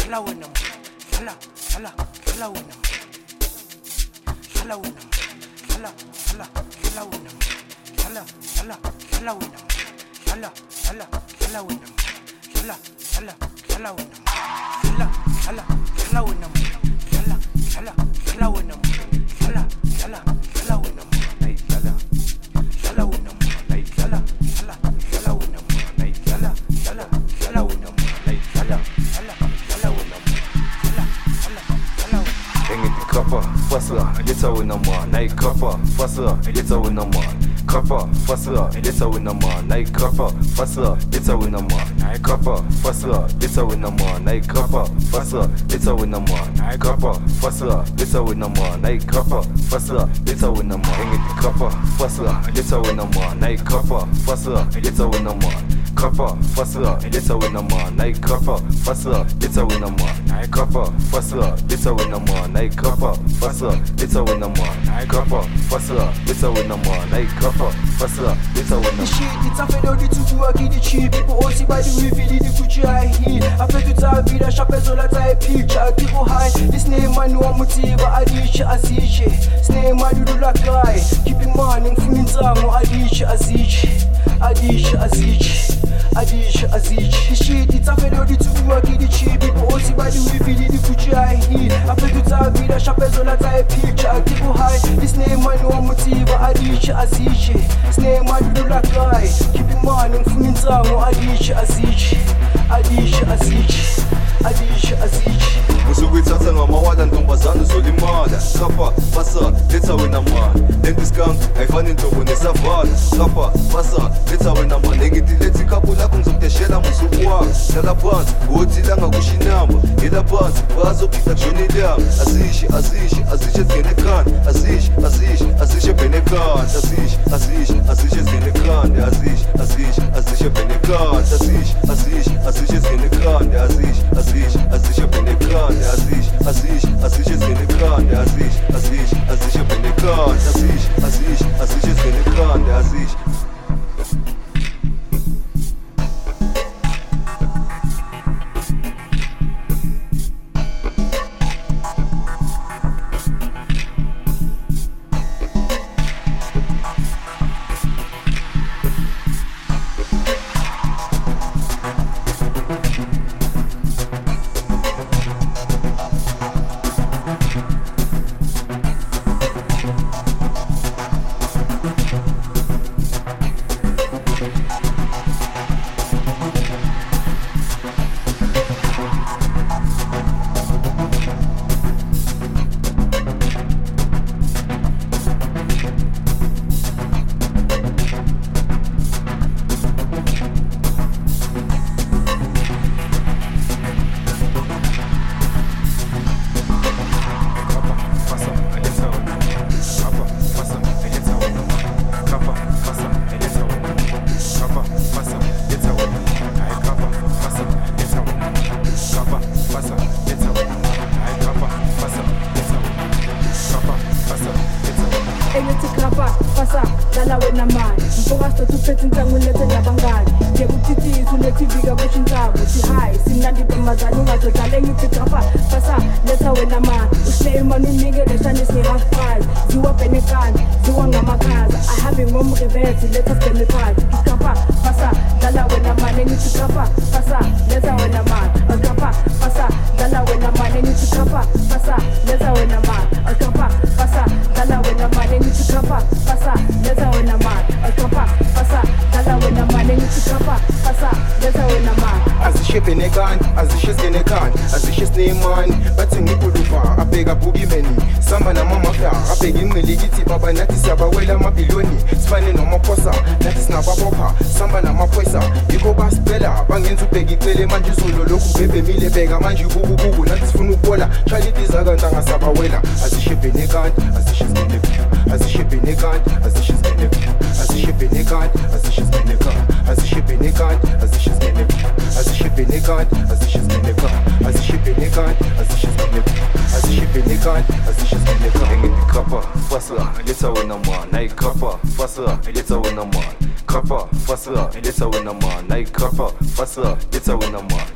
Kappa, Fassa, jetzt auch in der Mann, nein, Kappa, Fassa, jetzt auch in der Mann.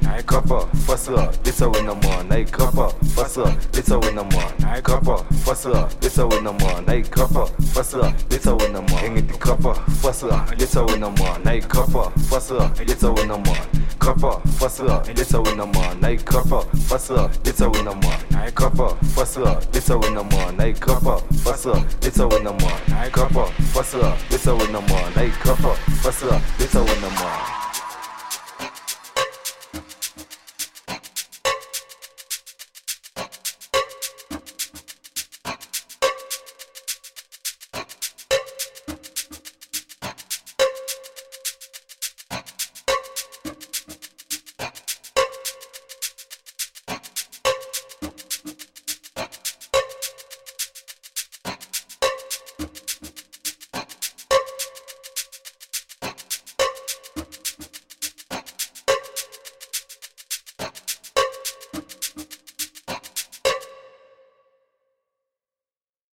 kappa, fassa, this a win no more. Night kappa, fassa, this a win no more. Kappa, fassa, this a win no more. Night kappa, fassa, this a win no more. Hang it the kappa, fassa, this a win no more. Night kappa, fassa, this a win no more. Kappa, fassa, this a win no more. Night kappa, fassa, this a win no more. Kappa, fassa, this a win no more. Night kappa, fassa, this a win no more. Kappa, fassa, this a win no more. Night kappa, fassa, this a win no more.